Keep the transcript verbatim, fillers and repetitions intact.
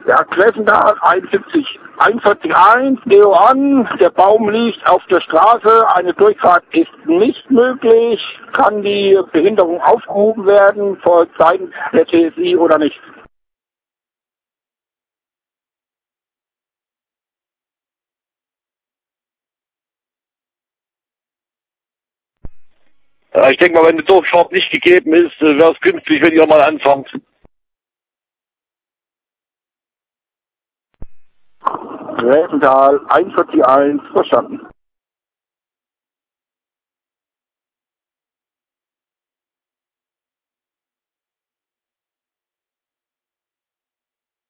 Ja, Gräfenthal einundsiebzig, einundvierzig eins, Geo an, der Baum liegt auf der Straße, eine Durchfahrt ist nicht möglich, kann die Behinderung aufgehoben werden vor Seiten der T S I oder nicht? Ja, ich denke mal, wenn die Durchfahrt nicht gegeben ist, wäre es günstig, wenn ihr mal anfangt. Gräfenthal einundvierzig eins, verstanden.